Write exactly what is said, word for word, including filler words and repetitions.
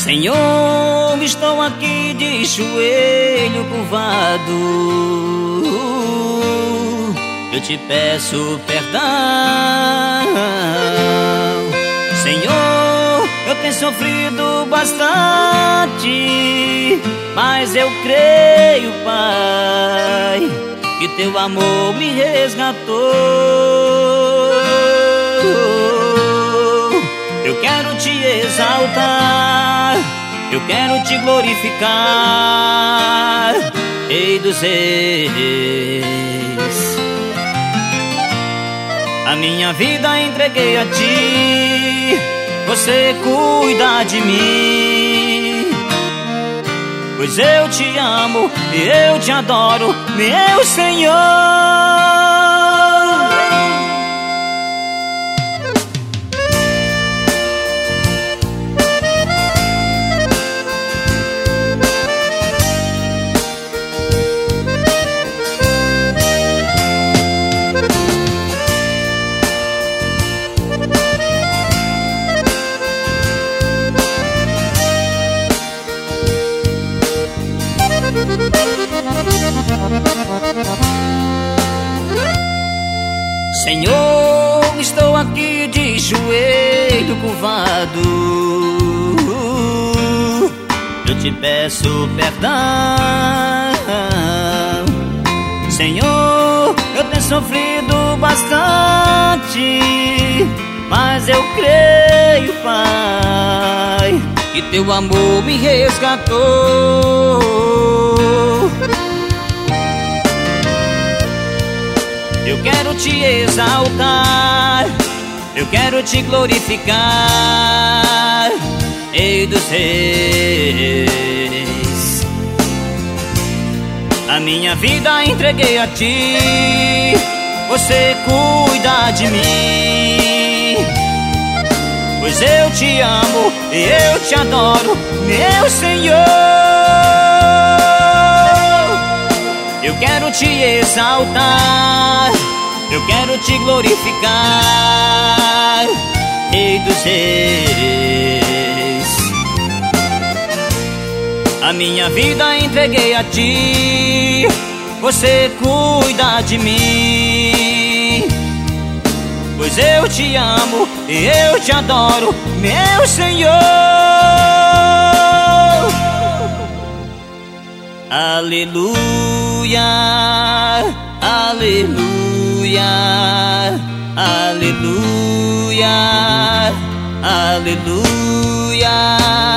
Senhor, estou aqui de joelho curvado. Eu te peço perdão. Senhor, eu tenho sofrido bastante, mas eu creio, Pai, que teu amor me resgatou. Eu quero te exaltar, eu quero te glorificar, Rei dos Reis. A minha vida entreguei a ti, você cuida de mim, pois eu te amo e eu te adoro, meu Senhor. Senhor, estou aqui de joelho curvado. Eu te peço perdão. Senhor, eu tenho sofrido bastante, mas eu creio, Pai, que teu amor me resgatou. Eu quero te exaltar, eu quero te glorificar, Rei dos Reis. A minha vida entreguei a ti, você cuida de mim, pois eu te amo e eu te adoro, meu Senhor. Eu quero te exaltar, eu quero te glorificar, Rei dos Reis. A minha vida entreguei a ti, você cuida de mim, pois eu te amo e eu te adoro, meu Senhor. Aleluia, aleluia, aleluia, aleluia.